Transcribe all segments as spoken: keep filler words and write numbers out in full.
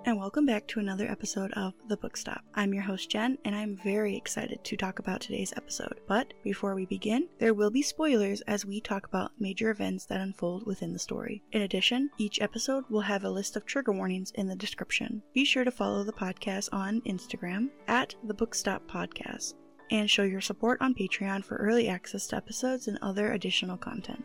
and welcome back to another episode of The Book Stop. I'm your host Jen, and I'm very excited to talk about today's episode. But before we begin, there will be spoilers as we talk about major events that unfold within the story. In addition, each episode will have a list of trigger warnings in the description. Be sure to follow the podcast on Instagram at The Book Stop Podcast, and show your support on Patreon for early access to episodes and other additional content.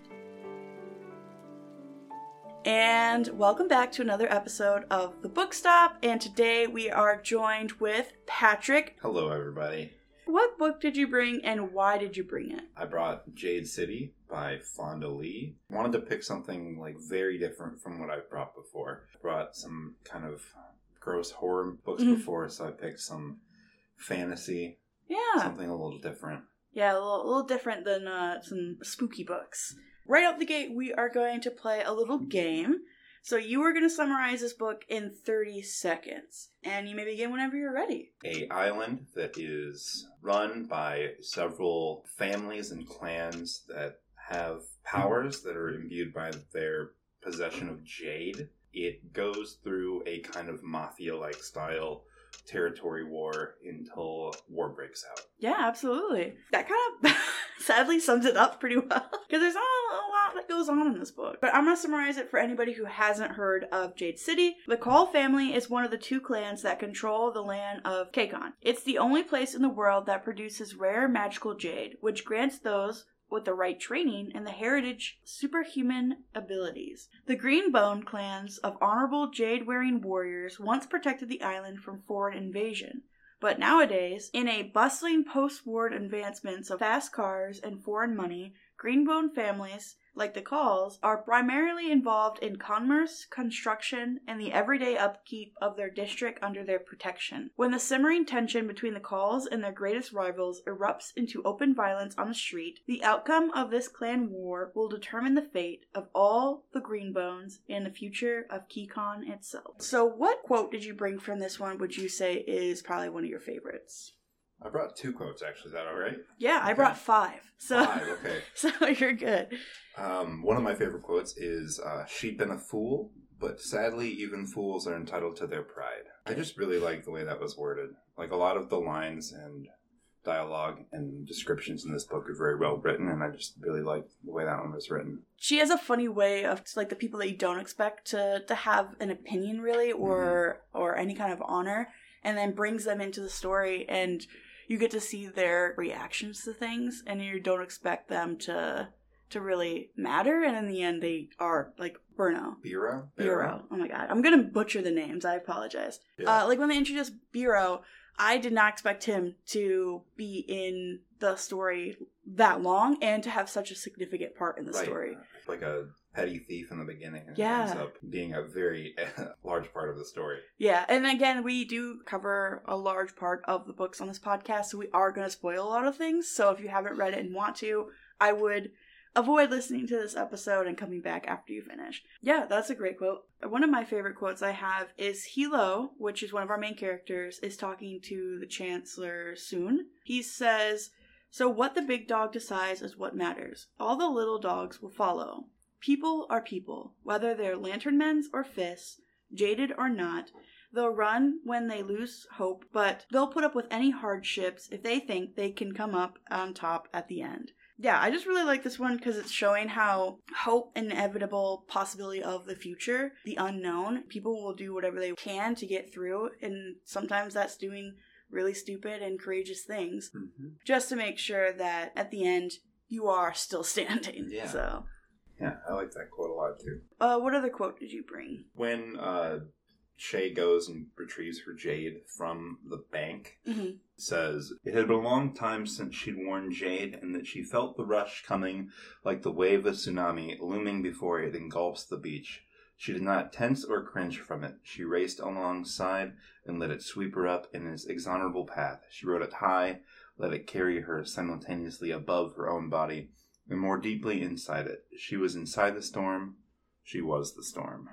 And welcome back to another episode of The Book Stop, and today we are joined with Patrick. Hello, everybody. What book did you bring, and why did you bring it? I brought Jade City by Fonda Lee. I wanted to pick something like very different from what I've brought before. I brought some kind of gross horror books mm-hmm. before, so I picked some fantasy. Yeah. Something a little different. Yeah, a little, a little different than uh, some spooky books. Right out the gate, we are going to play a little game. So you are going to summarize this book in thirty seconds. And you may begin whenever you're ready. A island that is run by several families and clans that have powers that are imbued by their possession of jade. It goes through a kind of mafia-like style territory war until war breaks out. Yeah, absolutely. That kind of sadly sums it up pretty well. Because there's not a lot that goes on in this book. But I'm going to summarize it for anybody who hasn't heard of Jade City. The Call family is one of the two clans that control the land of Kekon. It's the only place in the world that produces rare magical jade, which grants those with the right training and the heritage superhuman abilities. The Greenbone clans of honorable jade-wearing warriors once protected the island from foreign invasion. But nowadays, in a bustling post-war advancements of fast cars and foreign money, Greenbone families, like the Calls, are primarily involved in commerce, construction, and the everyday upkeep of their district under their protection. When the simmering tension between the Calls and their greatest rivals erupts into open violence on the street, the outcome of this clan war will determine the fate of all the Greenbones and the future of Kekon itself. So what quote did you bring from this one would you say is probably one of your favorites? I brought two quotes, actually. Is that all right? Yeah, I okay. brought five. So, five, okay. So you're good. Um, one of my favorite quotes is, uh, she'd been a fool, but sadly, even fools are entitled to their pride. I just really like the way that was worded. Like, a lot of the lines and dialogue and descriptions in this book are very well written, and I just really like the way that one was written. She has a funny way of, like, the people that you don't expect to, to have an opinion, really, or mm-hmm. or any kind of honor, and then brings them into the story, and you get to see their reactions to things, and you don't expect them to to really matter, and in the end, they are, like, Burno. Biro? Biro. Oh my god. I'm gonna butcher the names, I apologize. Yeah. Uh, like, when they introduced Biro, I did not expect him to be in the story that long, and to have such a significant part in the right. story. Like a petty thief in the beginning, and yeah. ends up being a very large part of the story. Yeah, and again, we do cover a large part of the books on this podcast, so we are going to spoil a lot of things, so if you haven't read it and want to, I would avoid listening to this episode and coming back after you finish. Yeah, that's a great quote. One of my favorite quotes I have is Hilo, which is one of our main characters, is talking to the Chancellor Soon. He says, "So what the big dog decides is what matters. All the little dogs will follow. People are people, whether they're lantern men's or fists, jaded or not. They'll run when they lose hope, but they'll put up with any hardships if they think they can come up on top at the end." Yeah, I just really like this one because it's showing how hope, inevitable possibility of the future, the unknown, people will do whatever they can to get through, and sometimes that's doing really stupid and courageous things, mm-hmm. just to make sure that at the end you are still standing. Yeah. So. Yeah, I like that quote a lot too. Uh, what other quote did you bring? When uh, Shay goes and retrieves her jade from the bank, mm-hmm. says, "It had been a long time since she'd worn jade, and that she felt the rush coming like the wave of tsunami looming before it engulfs the beach. She did not tense or cringe from it. She raced alongside and let it sweep her up in its exonerable path. She rode it high, let it carry her simultaneously above her own body, and more deeply inside it. She was inside the storm. She was the storm."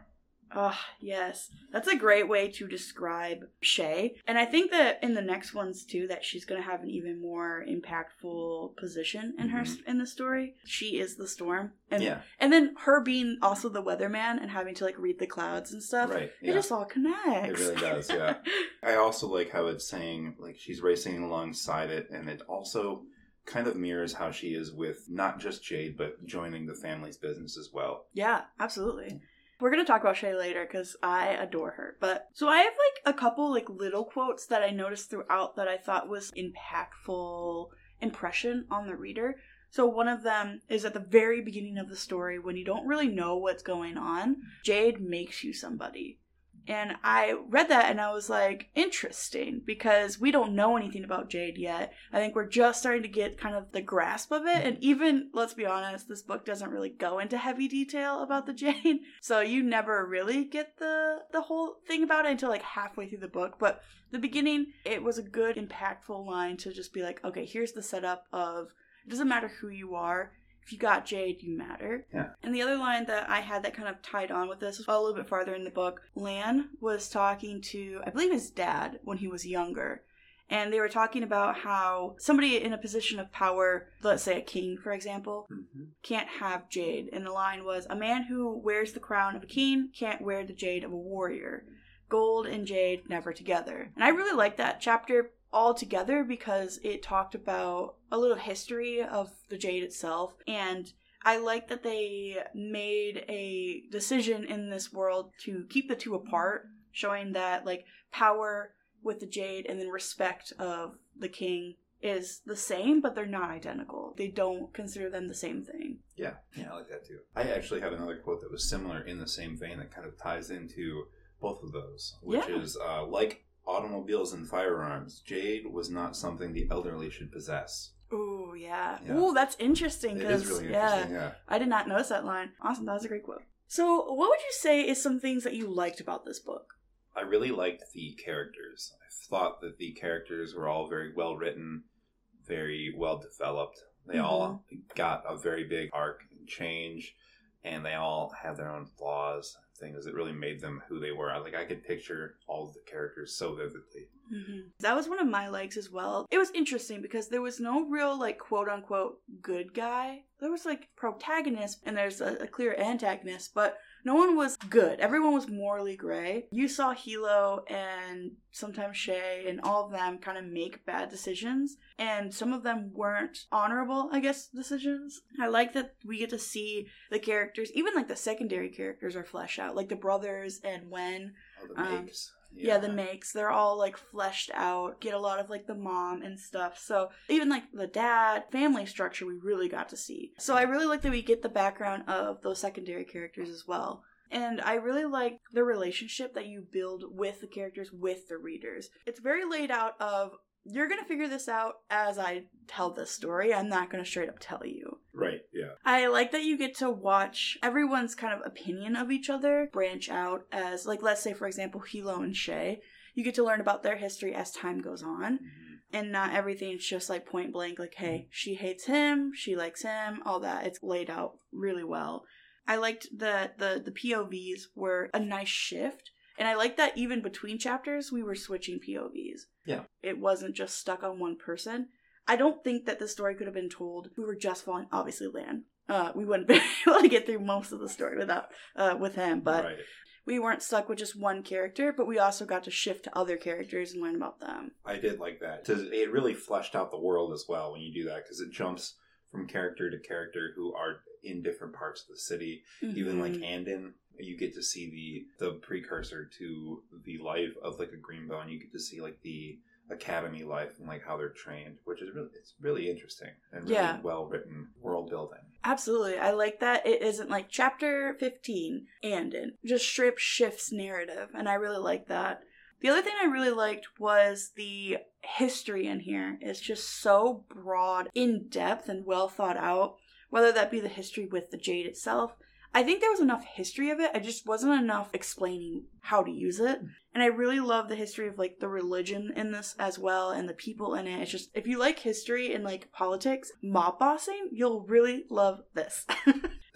Oh, yes. That's a great way to describe Shae. And I think that in the next ones, too, that she's going to have an even more impactful position in her mm-hmm. in the story. She is the storm. And, yeah. And then her being also the weatherman and having to, like, read the clouds and stuff. Right. It yeah. just all connects. It really does, yeah. I also like how it's saying, like, she's racing alongside it, and it also kind of mirrors how she is with not just Jade, but joining the family's business as well. Yeah, absolutely. We're going to talk about Shae later because I adore her. But so I have like a couple like little quotes that I noticed throughout that I thought was impactful impression on the reader. So one of them is at the very beginning of the story when you don't really know what's going on. Jade makes you somebody. And I read that and I was like, interesting, because we don't know anything about Jade yet. I think we're just starting to get kind of the grasp of it. And even, let's be honest, this book doesn't really go into heavy detail about the Jade. So you never really get the, the whole thing about it until like halfway through the book. But the beginning, it was a good, impactful line to just be like, okay, here's the setup of, it doesn't matter who you are. If you got Jade, you matter. Yeah. And the other line that I had that kind of tied on with this was a little bit farther in the book. Lan was talking to, I believe, his dad when he was younger. And they were talking about how somebody in a position of power, let's say a king, for example, mm-hmm. can't have Jade. And the line was, a man who wears the crown of a king can't wear the jade of a warrior. Gold and jade never together. And I really like that chapter all together because it talked about a little history of the jade itself, and I like that they made a decision in this world to keep the two apart, showing that like power with the jade and then respect of the king is the same, but they're not identical. They don't consider them the same thing. Yeah, yeah, I like that too. I actually have another quote that was similar in the same vein that kind of ties into both of those, which yeah. is uh, like automobiles and firearms, jade was not something the elderly should possess. Ooh, yeah. yeah. Ooh, that's interesting. It is really interesting, yeah, yeah. I did not notice that line. Awesome, that was a great quote. So, what would you say is some things that you liked about this book? I really liked the characters. I thought that the characters were all very well written, very well developed. They mm-hmm. all got a very big arc and change, and they all had their own flaws. Things that really made them who they were. Like, I could picture all of the characters so vividly. Mm-hmm. That was one of my likes as well. It was interesting because there was no real, like, quote-unquote good guy. There was, like, protagonist, and there's a, a clear antagonist, but no one was good. Everyone was morally gray. You saw Hilo and sometimes Shae and all of them kind of make bad decisions, and some of them weren't honorable, I guess, decisions. I like that we get to see the characters, even like the secondary characters are fleshed out, like the brothers and Wen. Oh, the um, makes. Yeah. yeah, the makes. They're all like fleshed out, get a lot of like the mom and stuff. So even like the dad, family structure, we really got to see. So I really like that we get the background of those secondary characters as well. And I really like the relationship that you build with the characters, with the readers. It's very laid out of, you're going to figure this out as I tell this story. I'm not going to straight up tell you. Right, yeah. I like that you get to watch everyone's kind of opinion of each other branch out as, like, let's say, for example, Hilo and Shae. You get to learn about their history as time goes on. Mm-hmm. And not everything's just, like, point blank, like, hey, she hates him, she likes him, all that. It's laid out really well. I liked that the, the P O Vs were a nice shift. And I like that even between chapters, we were switching P O Vs. Yeah. It wasn't just stuck on one person. I don't think that the story could have been told if we were just following, obviously, Lan. Uh, we wouldn't be able to get through most of the story without uh, with him. But right. we weren't stuck with just one character, but we also got to shift to other characters and learn about them. I did like that. It really fleshed out the world as well when you do that, because it jumps from character to character who are in different parts of the city. Mm-hmm. Even like Andon, you get to see the the precursor to the life of like a Greenbone. You get to see like the academy life and like how they're trained, which is really, it's really interesting and really yeah. well written world building. Absolutely. I like that it isn't like chapter fifteen Andon, just straight shifts narrative, and I really like that. The other thing I really liked was the history in here. It's just so broad, in depth, and well thought out, whether that be the history with the jade itself. I think there was enough history of it. I just wasn't enough explaining how to use it. And I really love the history of like the religion in this as well, and the people in it. It's just, if you like history and like politics, mob bossing, you'll really love this.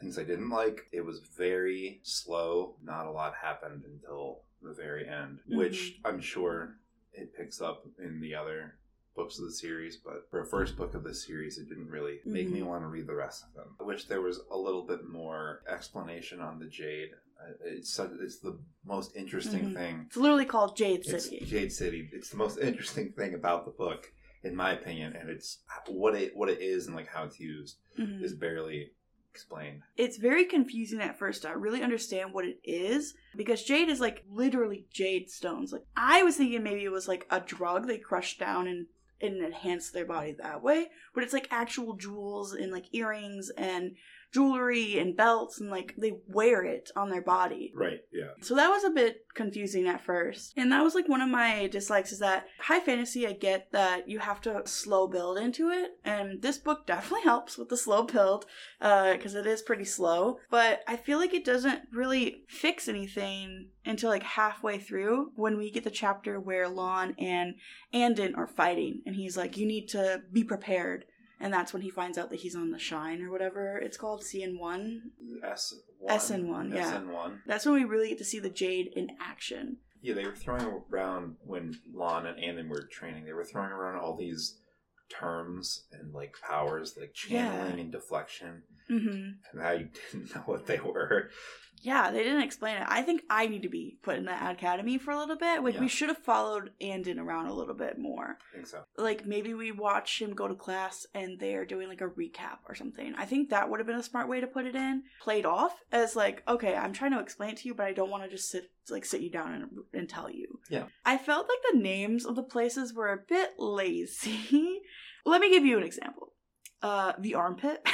things I didn't like. It was very slow. Not a lot happened until the very end, mm-hmm. which I'm sure it picks up in the other books of the series, but for a first book of the series, it didn't really make mm-hmm. me want to read the rest of them. I wish there was a little bit more explanation on the Jade. It's it's the most interesting mm-hmm. thing. It's literally called Jade City. It's Jade City. It's the most interesting thing about the book, in my opinion, and it's what it what it is and like how it's used mm-hmm. is barely explained. It's very confusing at first to really understand what it is, because jade is like literally jade stones. Like I was thinking maybe it was like a drug they crushed down and and enhance their body that way, but it's like actual jewels and like earrings and jewelry and belts, and like they wear it on their body. Right, yeah. So that was a bit confusing at first. And that was like one of my dislikes, is that high fantasy, I get that you have to slow build into it, and this book definitely helps with the slow build, uh, because it is pretty slow, but I feel like it doesn't really fix anything until like halfway through, when we get the chapter where Lon and Andon are fighting, and he's like, you need to be prepared. And that's when he finds out that he's on the Shine, or whatever it's called, C N one? S one. S N one, yeah. S N one. That's when we really get to see the Jade in action. Yeah, they were throwing around, when Lon and Andon were training, they were throwing around all these terms and, like, powers, like channeling yeah. and deflection. Mm-hmm. And I didn't know what they were. Yeah, they didn't explain it. I think I need to be put in the academy for a little bit. Like, yeah. we should have followed Andon around a little bit more. I think so. Like, maybe we watch him go to class and they're doing, like, a recap or something. I think that would have been a smart way to put it in. Played off as, like, okay, I'm trying to explain it to you, but I don't want to just sit, like, sit you down and, and tell you. Yeah. I felt like the names of the places were a bit lazy. Let me give you an example. Uh, the Armpit.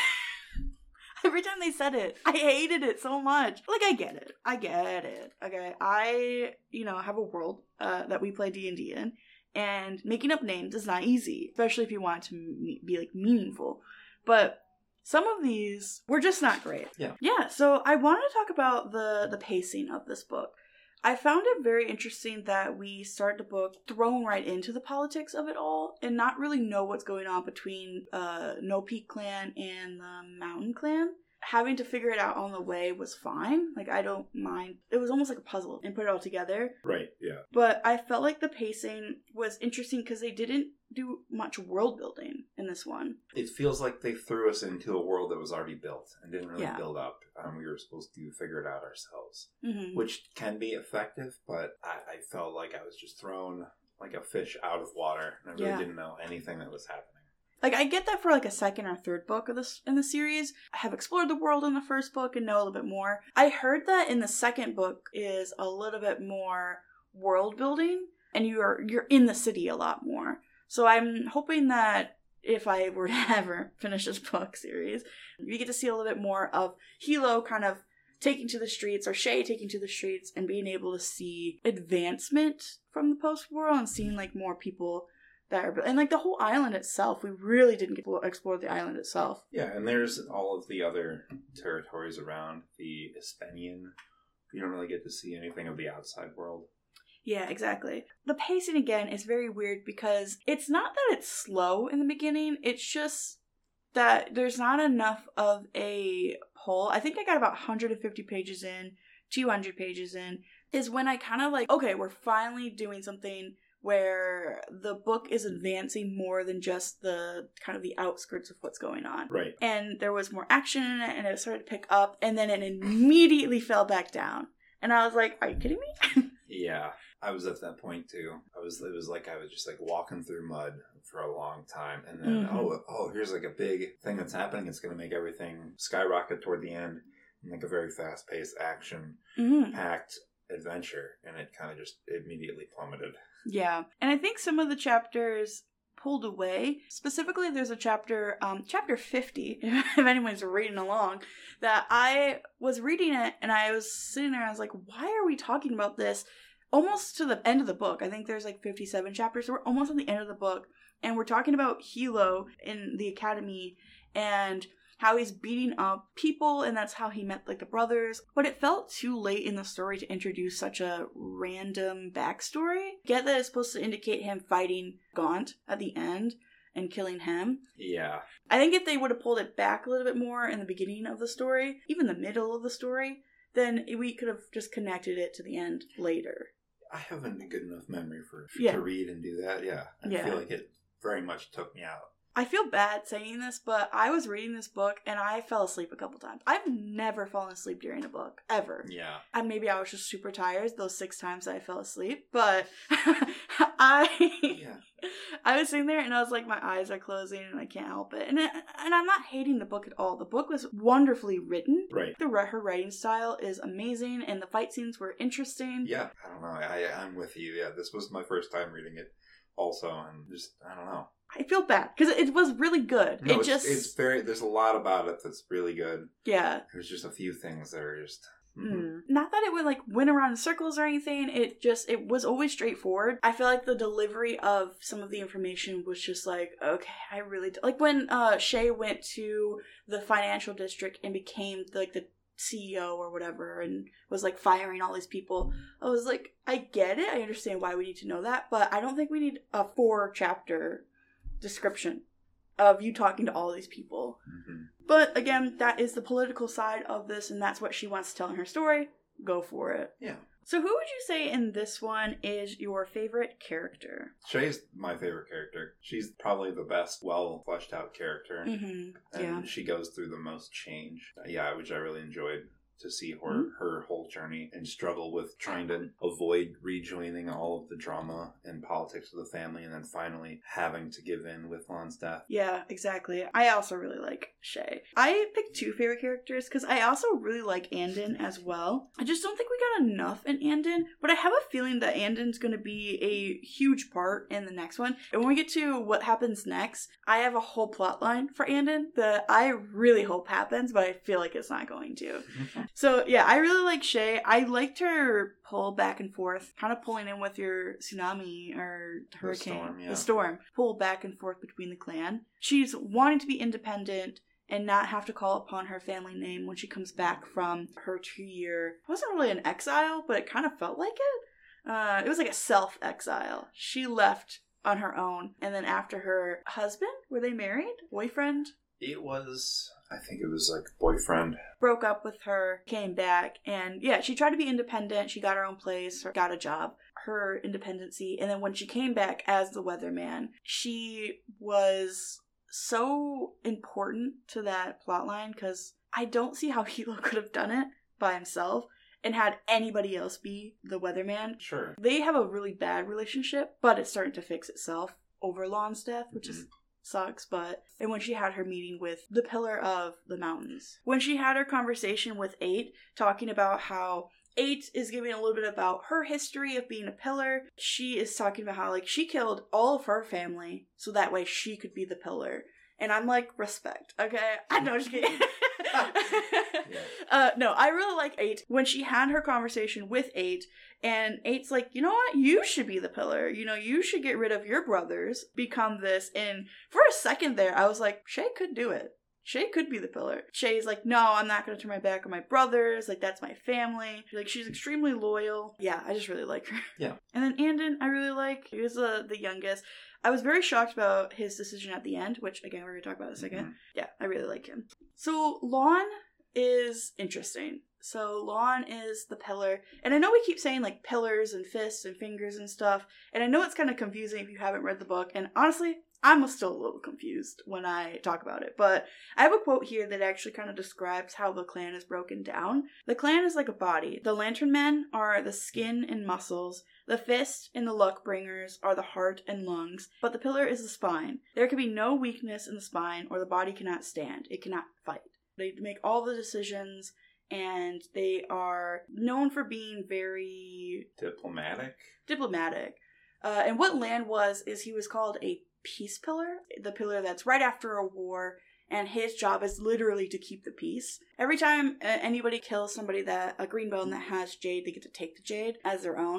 Every time they said it, I hated it so much. Like, I get it. I get it. Okay, I, you know, have a world uh, that we play D and D in, and making up names is not easy, especially if you want it to me- be, like, meaningful. But some of these were just not great. Yeah. Yeah, so I wanted to talk about the, the pacing of this book. I found it very interesting that we start the book thrown right into the politics of it all and not really know what's going on between uh, No Peak Clan and the Mountain Clan. Having to figure it out on the way was fine. Like, I don't mind. It was almost like a puzzle and put it all together. Right, yeah. But I felt like the pacing was interesting because they didn't do much world building in this one. It feels like they threw us into a world that was already built and didn't really yeah. build up. Um, we were supposed to figure it out ourselves, mm-hmm. which can be effective, but I, I felt like I was just thrown like a fish out of water, and I really yeah. didn't know anything that was happening. Like, I get that for, like, a second or third book of this in the series. I have explored the world in the first book and know a little bit more. I heard that in the second book is a little bit more world building, and you're you're in the city a lot more. So I'm hoping that if I were to ever finish this book series, you get to see a little bit more of Hilo kind of taking to the streets, or Shay taking to the streets, and being able to see advancement from the post-war and seeing, like, more people that are, and like the whole island itself, we really didn't get to explore the island itself. Yeah, and there's all of the other territories around the Ispenian. You don't really get to see anything of the outside world. Yeah, exactly. The pacing, again, is very weird because it's not that it's slow in the beginning, it's just that there's not enough of a pull. I think I got about one hundred fifty pages in, two hundred pages in, is when I kind of like, okay, we're finally doing something where the book is advancing more than just the kind of the outskirts of what's going on. Right. And there was more action in it, and it started to pick up, and then it immediately fell back down. And I was like, are you kidding me? Yeah, I was at that point too. I was, it was like I was just like walking through mud for a long time, and then, mm-hmm. oh, oh, here's like a big thing that's happening. It's going to make everything skyrocket toward the end, and like a very fast-paced, action-packed mm-hmm. adventure, and it kind of just immediately plummeted. Yeah, and I think some of the chapters pulled away. Specifically, there's a chapter, um, chapter fifty, if anyone's reading along, that I was reading it, and I was sitting there, and I was like, why are we talking about this almost to the end of the book? I think there's like fifty-seven chapters, so we're almost at the end of the book, and we're talking about Hilo in the academy, and how he's beating up people, and that's how he met, like, the brothers. But it felt too late in the story to introduce such a random backstory. Get that it's supposed to indicate him fighting Gaunt at the end, and killing him. Yeah. I think if they would have pulled it back a little bit more in the beginning of the story, even the middle of the story, then we could have just connected it to the end later. I haven't a good enough memory for, for yeah. to read and do that. Yeah. I yeah. feel like it very much took me out. I feel bad saying this, but I was reading this book and I fell asleep a couple times. I've never fallen asleep during a book, ever. Yeah. And maybe I was just super tired those six times that I fell asleep, but I yeah. I was sitting there and I was like, my eyes are closing and I can't help it. And it, and I'm not hating the book at all. The book was wonderfully written. Right. The her writing style is amazing and the fight scenes were interesting. Yeah. I don't know. I, I'm with you. Yeah. This was my first time reading it also, and just, I don't know. I feel bad because it was really good. No, it it's, just it's very. There's a lot about it that's really good. Yeah. There's just a few things that are just. Mm-hmm. Mm. Not that it would like went around in circles or anything. It just it was always straightforward. I feel like the delivery of some of the information was just like, okay, I really do. Like when uh Shay went to the financial district and became like the C E O or whatever and was like firing all these people. I was like, I get it. I understand why we need to know that, but I don't think we need a four chapter description of you talking to all these people. Mm-hmm. But again, that is the political side of this, and that's what she wants to tell in her story. Go for it. Yeah. So who would you say in this one is your favorite character? Shay's my favorite character. She's probably the best, well fleshed out character. Mm-hmm. And yeah. she goes through the most change. Yeah, which I really enjoyed. To see her, mm-hmm. her whole journey and struggle with trying to avoid rejoining all of the drama and politics of the family, and then finally having to give in with Lon's death. Yeah, exactly. I also really like Shay. I picked two favorite characters because I also really like Andon as well. I just don't think we got enough in Andon, but I have a feeling that Andon's going to be a huge part in the next one. And when we get to what happens next, I have a whole plot line for Andon that I really hope happens, but I feel like it's not going to. So, yeah, I really like Shay. I liked her pull back and forth, kind of pulling in with your tsunami or hurricane. The storm, yeah. The storm. Pull back and forth between the clan. She's wanting to be independent and not have to call upon her family name when she comes back from her two-year... It wasn't really an exile, but it kind of felt like it. Uh, it was like a self-exile. She left on her own, and then after her husband, were they married? Boyfriend? It was... I think it was like boyfriend. Broke up with her, came back, and yeah, she tried to be independent. She got her own place, got a job, her independency. And then when she came back as the weatherman, she was so important to that plotline because I don't see how Hilo could have done it by himself and had anybody else be the weatherman. Sure. They have a really bad relationship, but it's starting to fix itself over Lon's death, which mm-hmm. is... sucks, but and when she had her meeting with the Pillar of the Mountains, when she had her conversation with Eight, talking about how Eight is giving a little bit about her history of being a pillar, she is talking about how like she killed all of her family so that way she could be the pillar. And I'm like, respect, okay? I know, just kidding. yeah. uh, no, I really like Eight. When she had her conversation with Eight, and Eight's like, you know what? You should be the pillar. You know, you should get rid of your brothers, become this. And for a second there, I was like, Shay could do it. Shay could be the pillar. Shay's like, no, I'm not going to turn my back on my brothers. Like, that's my family. Like, she's extremely loyal. Yeah, I just really like her. Yeah. And then Andon, I really like. He was uh, the youngest. I was very shocked about his decision at the end, which, again, we're going to talk about in a second. Mm-hmm. Yeah, I really like him. So, Lon is interesting. So, Lon is the pillar. And I know we keep saying, like, pillars and fists and fingers and stuff. And I know it's kind of confusing if you haven't read the book. And honestly, I'm still a little confused when I talk about it. But I have a quote here that actually kind of describes how the clan is broken down. The clan is like a body. The Lantern Men are the skin and muscles. The fist and the luck bringers are the heart and lungs. But the pillar is the spine. There can be no weakness in the spine or the body cannot stand. It cannot fight. They make all the decisions. And they are known for being very... Diplomatic? Diplomatic. Uh, and what Lan was, is he was called a peace pillar. The pillar that's right after a war. And his job is literally to keep the peace. Every time uh, anybody kills somebody that, a Greenbone that has Jade, they get to take the Jade as their own.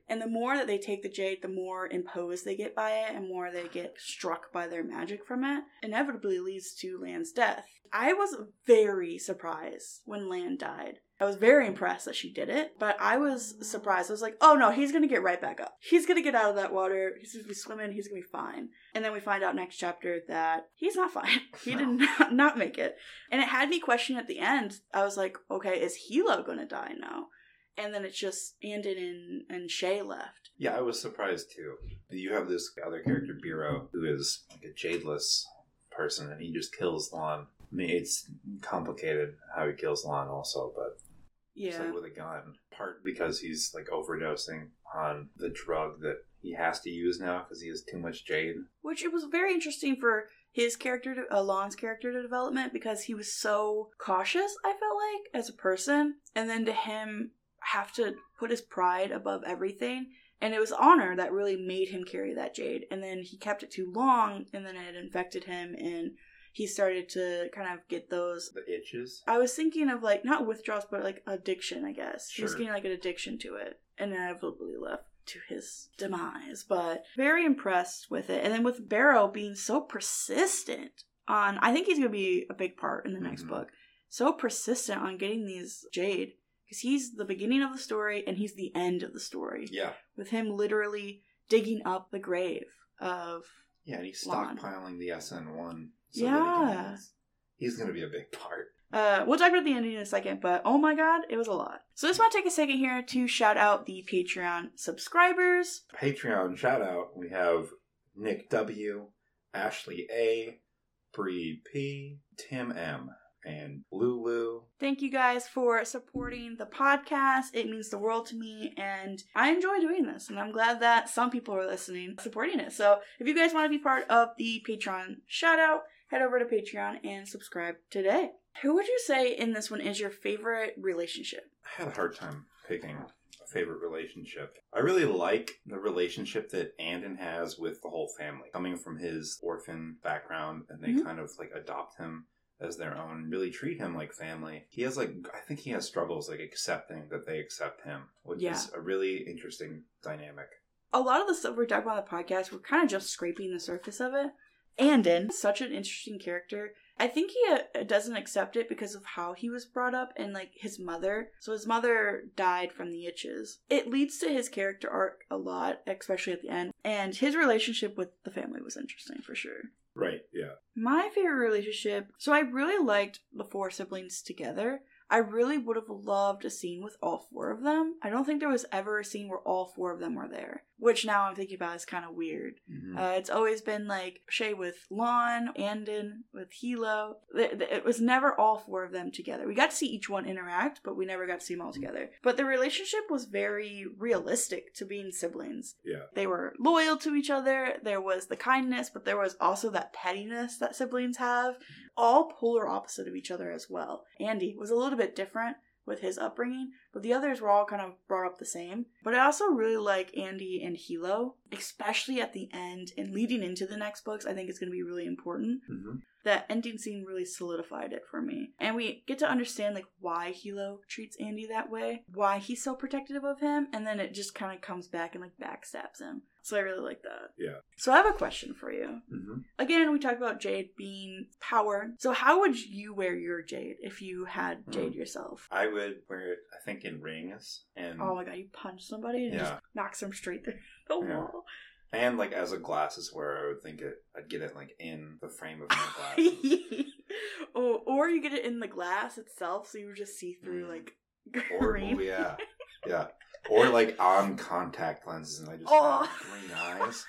And the more that they take the jade, the more imposed they get by it and more they get struck by their magic from it. Inevitably leads to Lan's death. I was very surprised when Lan died. I was very impressed that she did it, but I was surprised. I was like, oh no, he's gonna get right back up. He's gonna get out of that water. He's gonna be swimming. He's gonna be fine. And then we find out next chapter that he's not fine. He did not, not make it. And it had me question at the end. I was like, okay, is Hilo gonna die now? And then it's just Andon and, and Shay left. Yeah, I was surprised too. You have this other character, Biro, who is like a jadeless person, and he just kills Lan. I mean, it's complicated how he kills Lan also, but yeah, it's like with a gun. Part because he's like overdosing on the drug that he has to use now because he has too much jade. Which it was very interesting for his character, to, uh, Lan's character to development, because he was so cautious, I felt like, as a person. And then to him have to put his pride above everything. And it was honor that really made him carry that jade. And then he kept it too long, and then it infected him, and he started to kind of get those... The itches? I was thinking of, like, not withdrawals, but, like, addiction, I guess. Sure. He was getting, like, an addiction to it. And inevitably left to his demise. But very impressed with it. And then with Barrow being so persistent on... I think he's going to be a big part in the next mm-hmm. book. So persistent on getting these jade. Because he's the beginning of the story, and he's the end of the story. Yeah. With him literally digging up the grave of... Yeah, and he's Lan. stockpiling the S N one. So yeah. He he's going to be a big part. Uh, we'll talk about the ending in a second, but oh my god, it was a lot. So I just want to take a second here to shout out the Patreon subscribers. Patreon shout out. We have Nick W, Ashley A, Bree P, Tim M, and Lulu. Thank you guys for supporting the podcast. It means the world to me, and I enjoy doing this, and I'm glad that some people are listening, supporting it. So if you guys want to be part of the Patreon shout out, head over to Patreon and subscribe today. Who would you say in this one is your favorite relationship? I had a hard time picking a favorite relationship. I really like the relationship that Andon has with the whole family. Coming from his orphan background, and they mm-hmm. kind of like adopt him as their own, really treat him like family. He has like, I think he has struggles like accepting that they accept him, which yeah. is a really interesting dynamic. A lot of the stuff we're talking about on the podcast, we're kind of just scraping the surface of it. Andon, such an interesting character. I think he uh, doesn't accept it because of how he was brought up and like his mother. So his mother died from the itches. It leads to his character arc a lot, especially at the end. And his relationship with the family was interesting for sure. Right, yeah. My favorite relationship, so I really liked the four siblings together. I really would have loved a scene with all four of them. I don't think there was ever a scene where all four of them were there, which now I'm thinking about is kind of weird. Mm-hmm. Uh, it's always been like Shay with Lan, Andon with Hilo. It was never all four of them together. We got to see each one interact, but we never got to see them all together. But the relationship was very realistic to being siblings. Yeah. They were loyal to each other. There was the kindness, but there was also that pettiness that siblings have. All polar opposite of each other as well. Andy was a little bit different with his upbringing, but the others were all kind of brought up the same. But I also really like Andy and Hilo, especially at the end and leading into the next books. I think it's going to be really important. Mm-hmm. That ending scene really solidified it for me. And we get to understand like why Hilo treats Andy that way, why he's so protective of him, and then it just kind of comes back and like backstabs him. So I really like that. Yeah. So I have a question for you. Mm-hmm. Again, we talked about jade being power. So how would you wear your jade if you had jade mm. yourself? I would wear it, I think, in rings. And oh my god, you punch somebody and yeah. just knocks them straight through the yeah. wall. And like as a glasses wearer, I would think it. I'd get it like in the frame of my glasses. or, or you get it in the glass itself, so you just see through mm. like green. Or, oh, yeah, yeah. Or like on contact lenses, and I just oh. have green eyes.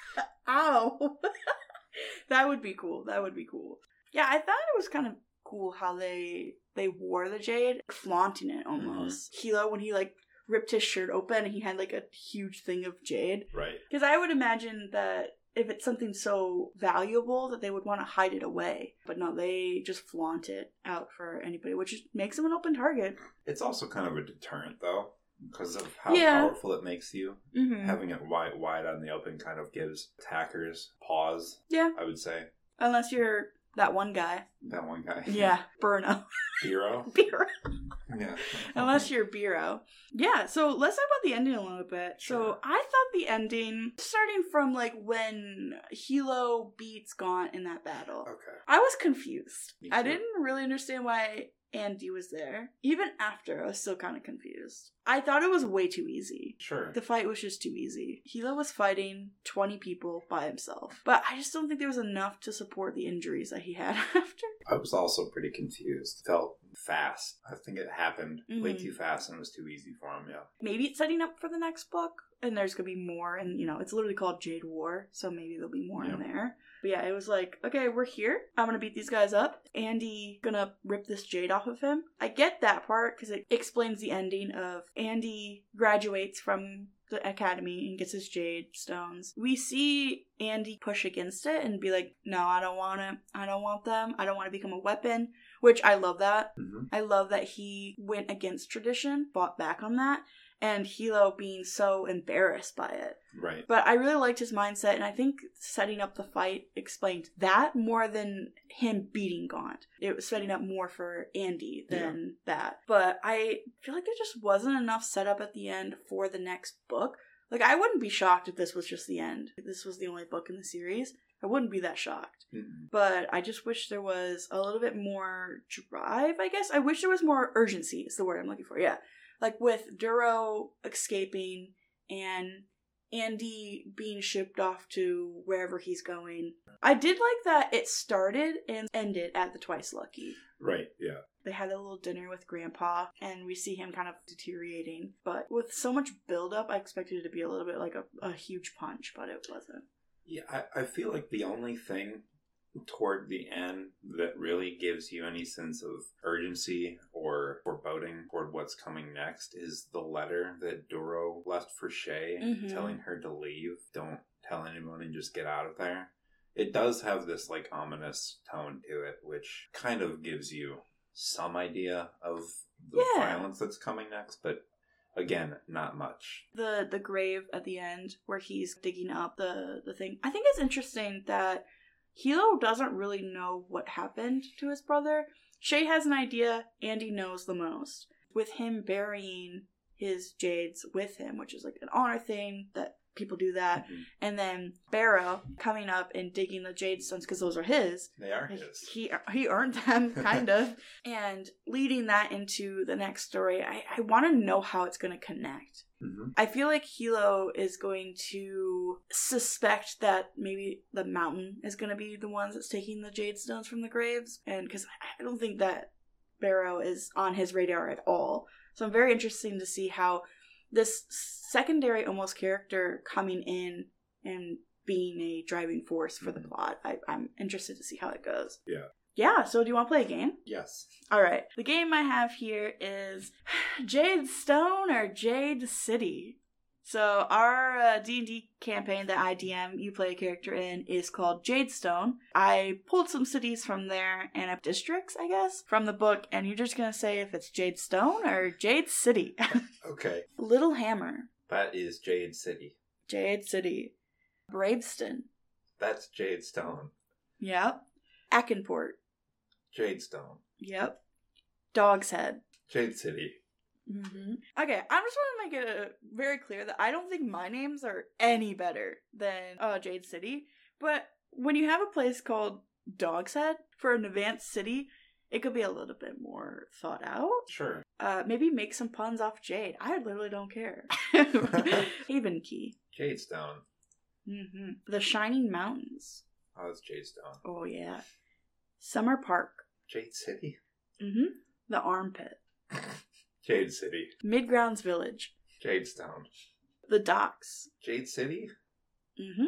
Ow! That would be cool. That would be cool. Yeah, I thought it was kind of cool how they they wore the jade, flaunting it almost. Mm-hmm. Hilo, when he like ripped his shirt open, and he had like a huge thing of jade. Right. Because I would imagine that if it's something so valuable that they would want to hide it away. But no, they just flaunt it out for anybody, which makes them an open target. It's also kind of a deterrent, though, because of how yeah. powerful it makes you. Mm-hmm. Having it wide, wide on the open kind of gives attackers pause, yeah. I would say. Unless you're That one guy. That one guy. Yeah, Burno. Biro? Biro. Yeah. Unless you're Biro. Yeah, so let's talk about the ending a little bit. Sure. So I thought the ending, starting from like when Hilo beats Gaunt in that battle, Okay. I was confused. Me I too. didn't really understand why Andy was there. Even after, I was still kind of confused. I thought it was way too easy. Sure. The fight was just too easy. Hilo was fighting twenty people by himself. But I just don't think there was enough to support the injuries that he had after. I was also pretty confused. Felt fast. I think it happened way Mhm. too fast and it was too easy for him, yeah. Maybe it's setting up for the next book, and there's gonna be more, and you know, it's literally called Jade War, so maybe there'll be more Yeah. in there. But yeah, it was like, okay, we're here. I'm gonna beat these guys up. Andy gonna rip this jade off of him. I get that part because it explains the ending of Andy graduates from the academy and gets his jade stones. We see Andy push against it and be like, no, I don't want it. I don't want them. I don't want to become a weapon, which I love that. Mm-hmm. I love that he went against tradition, fought back on that, and Hilo being so embarrassed by it. Right. But I really liked his mindset, and I think setting up the fight explained that more than him beating Gaunt. It was setting up more for Andy than yeah. that. But I feel like there just wasn't enough setup at the end for the next book. Like, I wouldn't be shocked if this was just the end. If this was the only book in the series, I wouldn't be that shocked. Mm-hmm. But I just wish there was a little bit more drive, I guess. I wish there was more urgency, is the word I'm looking for, yeah. Like with Duro escaping and Andy being shipped off to wherever he's going. I did like that it started and ended at the Twice Lucky. Right, yeah. They had a little dinner with Grandpa, and we see him kind of deteriorating. But with so much buildup, I expected it to be a little bit like a, a huge punch, but it wasn't. Yeah, I, I feel like the only thing toward the end that really gives you any sense of urgency or foreboding toward what's coming next is the letter that Duro left for Shay, mm-hmm. telling her to leave. Don't tell anyone and just get out of there. It does have this like ominous tone to it, which kind of gives you some idea of the yeah. violence that's coming next, but again, not much. The the grave at the end where he's digging up the, the thing. I think it's interesting that Hilo doesn't really know what happened to his brother. Shay has an idea, Andy knows the most. With him burying his jades with him, which is like an honor thing that people do that. Mm-hmm. And then Barrow coming up and digging the jade stones because those are his. They are his. He he earned them, kind of. And leading that into the next story, I, I want to know how it's going to connect. Mm-hmm. I feel like Hilo is going to suspect that maybe the mountain is going to be the ones that's taking the jade stones from the graves. And because I don't think that Barrow is on his radar at all. So I'm very interested to see how this secondary almost character coming in and being a driving force for mm-hmm. the plot. I, I'm interested to see how it goes. Yeah. Yeah, so do you want to play a game? Yes. All right. The game I have here is Jade Stone or Jade City. So our uh, D and D campaign that I D M, you play a character in, is called Jade Stone. I pulled some cities from there and uh, districts, I guess, from the book, and you're just going to say if it's Jade Stone or Jade City. Okay. Little Hammer. That is Jade City. Jade City. Braveston. That's Jade Stone. Yep. Akinport. Jade Stone. Yep. Dog's Head. Jade City. Mm-hmm. Okay, I just want to make it uh, very clear that I don't think my names are any better than uh, Jade City. But when you have a place called Dog's Head for an advanced city, it could be a little bit more thought out. Sure. Uh, maybe make some puns off Jade. I literally don't care. Haven Key. Jade Stone. Mm-hmm. The Shining Mountains. Oh, that's Jade Stone. Oh, yeah. Summer Park. Jade City? Mm-hmm. The Armpit. Jade City. Midgrounds Village. Jade Stone. The Docks. Jade City? Mm-hmm.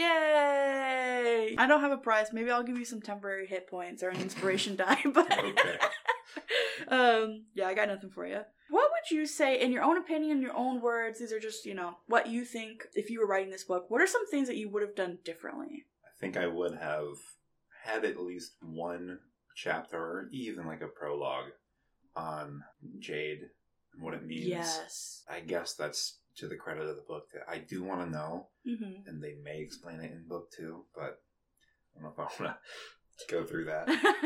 Yay! I don't have a prize. Maybe I'll give you some temporary hit points or an inspiration die, but... Okay. um, yeah, I got nothing for you. What would you say, in your own opinion, your own words, these are just, you know, what you think, if you were writing this book, what are some things that you would have done differently? I think I would have had at least one chapter, or even like a prologue, on Jade and what it means. Yes. I guess that's to the credit of the book that I do want to know, mm-hmm. and they may explain it in book two, but I don't know if I want to go through that.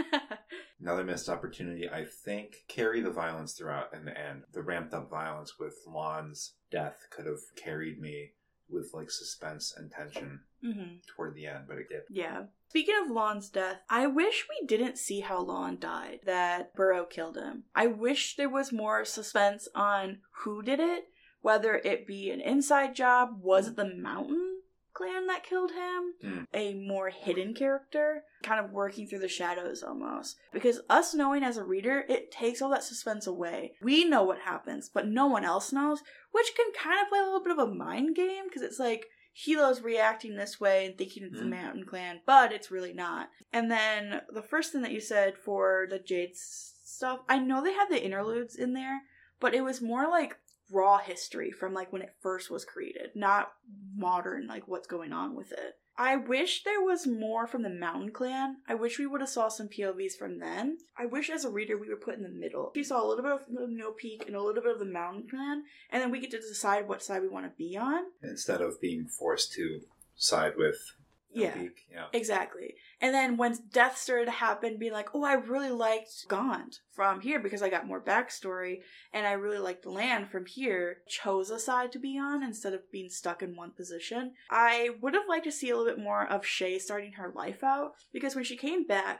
Another missed opportunity, I think, carry the violence throughout in the end. The ramped up violence with Lon's death could have carried me with like suspense and tension mm-hmm. toward the end, but it did. Yeah. Speaking of Lon's death, I wish we didn't see how Lon died, that Burrow killed him. I wish there was more suspense on who did it, whether it be an inside job, was it the Mountain Clan that killed him, mm. a more hidden character, kind of working through the shadows almost. Because us knowing as a reader, it takes all that suspense away. We know what happens, but no one else knows, which can kind of play a little bit of a mind game, because it's like, Hilo's reacting this way and thinking it's mm. the Mountain Clan, but it's really not. And then the first thing that you said for the Jade stuff, I know they had the interludes in there, but it was more like raw history from like when it first was created, not modern, like what's going on with it. I wish there was more from the Mountain Clan. I wish we would have saw some P O Vs from them. I wish as a reader we were put in the middle. We saw a little bit of the No Peak and a little bit of the Mountain Clan, and then we get to decide what side we want to be on. Instead of being forced to side with No yeah, Peak. Yeah, exactly. And then when death started to happen, being like, oh, I really liked Gaunt from here because I got more backstory, and I really liked the land from here, chose a side to be on instead of being stuck in one position. I would have liked to see a little bit more of Shay starting her life out, because when she came back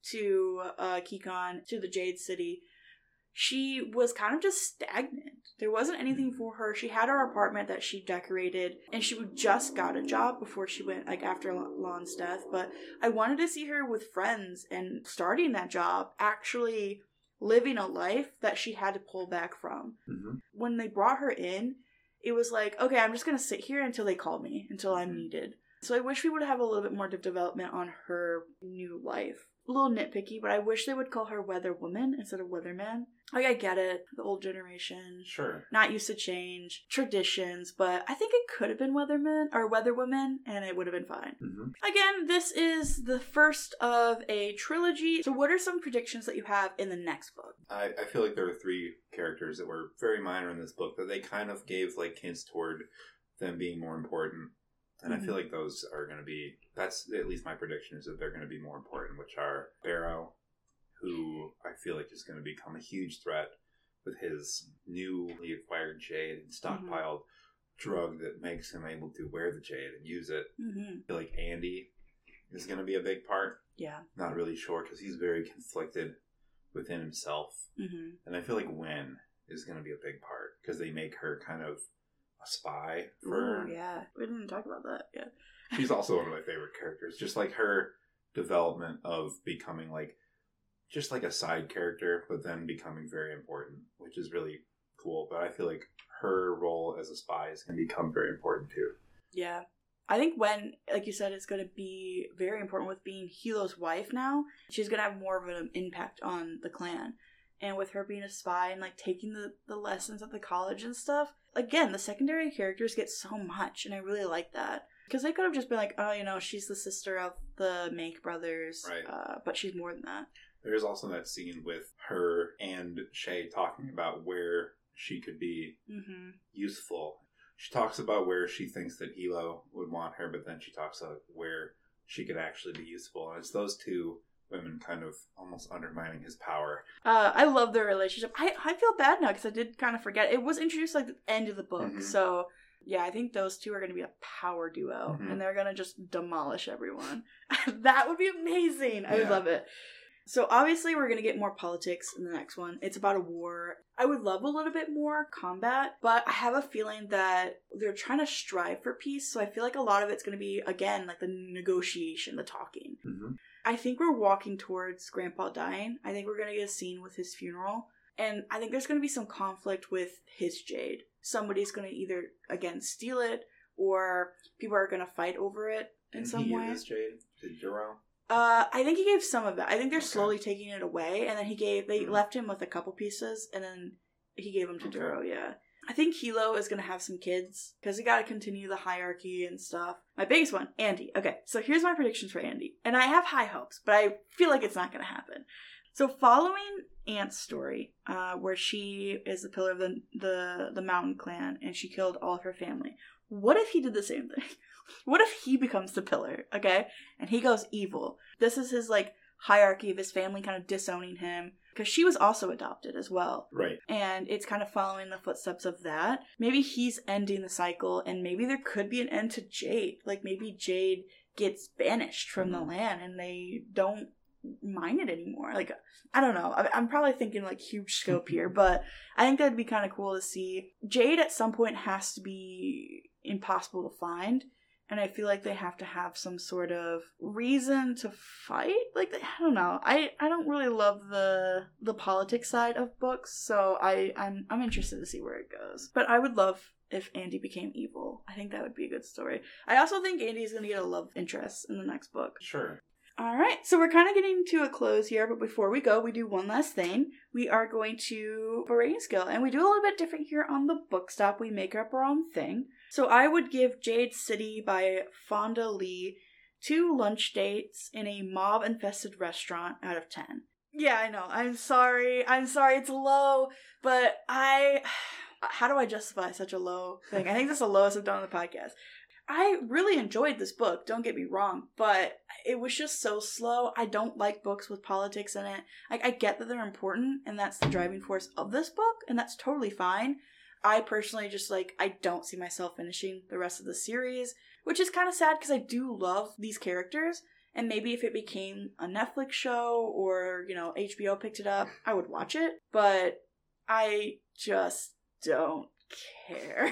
to uh, Kikon, to the Jade City, she was kind of just stagnant. There wasn't anything for her. She had her apartment that she decorated, and she just got a job before she went, like, after Lon's death. But I wanted to see her with friends and starting that job, actually living a life that she had to pull back from. Mm-hmm. When they brought her in, it was like, okay, I'm just going to sit here until they call me, until I'm needed. So I wish we would have a little bit more development on her new life. A little nitpicky, but I wish they would call her Weather Woman instead of Weatherman. Like, I get it, the old generation. Sure. Not used to change. Traditions, but I think it could have been Weatherman, or Weather Woman, and it would have been fine. Mm-hmm. Again, this is the first of a trilogy. So what are some predictions that you have in the next book? I, I feel like there are three characters that were very minor in this book that they kind of gave, like, hints toward them being more important. And mm-hmm. I feel like those are going to be, that's at least my prediction, is that they're going to be more important, which are Barrow, who I feel like is going to become a huge threat with his newly acquired jade and stockpiled mm-hmm. drug that makes him able to wear the jade and use it. Mm-hmm. I feel like Andy is going to be a big part. Yeah. Not really sure, because he's very conflicted within himself. Mm-hmm. And I feel like Wen is going to be a big part, because they make her kind of a spy for... Ooh, yeah. We didn't talk about that, yeah. She's also one of my favorite characters. Just like her development of becoming like, just like a side character, but then becoming very important, which is really cool. But I feel like her role as a spy is going to become very important too. Yeah. I think Wen, like you said, is going to be very important with being Hilo's wife now. She's going to have more of an impact on the clan. And with her being a spy and like taking the, the lessons at the college and stuff, again, the secondary characters get so much, and I really like that. Because they could have just been like, oh, you know, she's the sister of the Make brothers, right. uh, but she's more than that. There's also that scene with her and Shay talking about where she could be mm-hmm. useful. She talks about where she thinks that Hilo would want her, but then she talks about where she could actually be useful. And it's those two women kind of almost undermining his power. Uh, I love their relationship. I, I feel bad now because I did kind of forget. It was introduced like the end of the book, mm-hmm. so... Yeah, I think those two are going to be a power duo, mm-hmm. and they're going to just demolish everyone. That would be amazing. Yeah. I would love it. So obviously we're going to get more politics in the next one. It's about a war. I would love a little bit more combat, but I have a feeling that they're trying to strive for peace, so I feel like a lot of it's going to be, again, like the negotiation, the talking. Mm-hmm. I think we're walking towards Grandpa dying. I think we're going to get a scene with his funeral, and I think there's going to be some conflict with his jade. Somebody's going to either, again, steal it, or people are going to fight over it in Didn't some he way. Give his jade to Duro? Uh, I think he gave some of it. I think they're okay. slowly taking it away, and then he gave, they mm-hmm. left him with a couple pieces, and then he gave them to okay. Duro, yeah. I think Hilo is going to have some kids, because he got to continue the hierarchy and stuff. My biggest one, Andy. Okay, so here's my predictions for Andy. And I have high hopes, but I feel like it's not going to happen. So following Ant's story, uh, where she is the pillar of the, the the Mountain Clan, and she killed all of her family, what if he did the same thing? What if he becomes the pillar, okay? And he goes evil. This is his, like, hierarchy of his family kind of disowning him. Because she was also adopted as well. Right. And it's kind of following the footsteps of that. Maybe he's ending the cycle, and maybe there could be an end to Jade. Like, maybe Jade gets banished from mm-hmm. the land, and they don't mind it anymore. Like, I don't know. I, I'm probably thinking, like, huge scope here, but I think that'd be kind of cool to see. Jade at some point has to be impossible to find. And I feel like they have to have some sort of reason to fight. Like, I don't know. I, I don't really love the the politics side of books, so I, I'm I'm interested to see where it goes. But I would love if Andy became evil. I think that would be a good story. I also think Andy's going to get a love interest in the next book. Sure. All right, so we're kind of getting to a close here, but before we go, we do one last thing. We are going to a rating scale, and we do a little bit different here on the book stop. We make up our own thing. So I would give Jade City by Fonda Lee two lunch dates in a mob-infested restaurant out of ten. Yeah, I know. I'm sorry. I'm sorry it's low, but I... How do I justify such a low thing? I think that's the lowest I've done on the podcast. I really enjoyed this book, don't get me wrong, but it was just so slow. I don't like books with politics in it. Like, I get that they're important, and that's the driving force of this book, and that's totally fine. I personally just, like, I don't see myself finishing the rest of the series, which is kind of sad because I do love these characters, and maybe if it became a Netflix show or, you know, H B O picked it up, I would watch it, but I just don't care.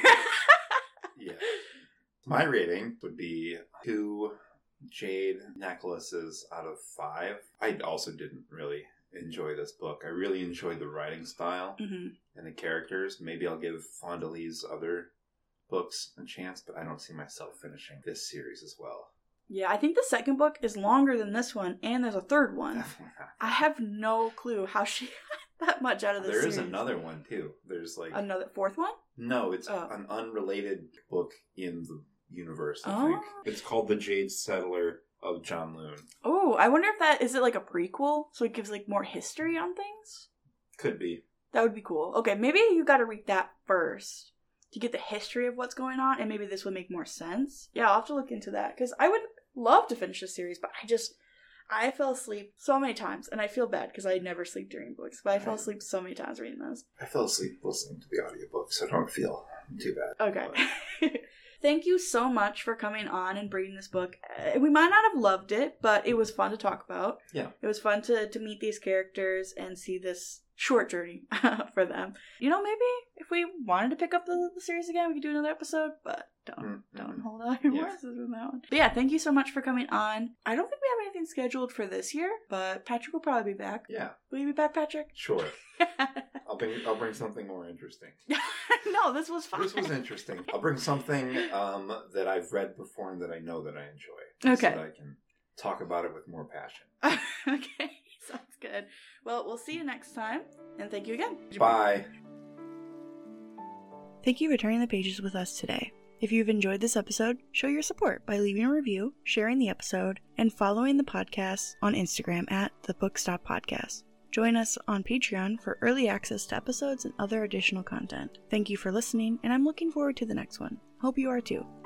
Yeah. My rating would be two Jade necklaces out of five. I also didn't really enjoy this book. I really enjoyed the writing style mm-hmm. and the characters. Maybe I'll give Fonda Lee's other books a chance, but I don't see myself finishing this series as well. Yeah, I think the second book is longer than this one, and there's a third one. I have no clue how she got that much out of this there series. There is another one, too. There's like... Another fourth one? No, it's oh. an unrelated book in the universe, I oh. think. It's called The Jade Settler of John Loon. Oh, I wonder if that... Is it like a prequel? So it gives like more history on things? Could be. That would be cool. Okay, maybe you gotta read that first to get the history of what's going on, and maybe this would make more sense. Yeah, I'll have to look into that, because I would love to finish this series, but I just... I fell asleep so many times, and I feel bad because I never sleep during books, but I fell asleep so many times reading this. I fell asleep listening to the audiobook, so I don't feel too bad. Okay. Thank you so much for coming on and bringing this book. We might not have loved it, but it was fun to talk about. Yeah. It was fun to, to meet these characters and see this short journey for them. You know, maybe if we wanted to pick up the, the series again, we could do another episode, but don't mm-hmm. don't hold out your horses with that one. But yeah, thank you so much for coming on. I don't think we have anything scheduled for this year, but Patrick will probably be back. Yeah. Will you be back, Patrick? Sure. I'll bring I'll bring something more interesting. No, this was fun. This was interesting. I'll bring something um, that I've read before and that I know that I enjoy. Okay. So that I can talk about it with more passion. Okay. Sounds good. Well, we'll see you next time, and thank you again. Bye. Thank you for turning the pages with us today. If you've enjoyed this episode, show your support by leaving a review, sharing the episode, and following the podcast on Instagram at The Bookstop Podcast. Join us on Patreon for early access to episodes and other additional content. Thank you for listening, and I'm looking forward to the next one. Hope you are too.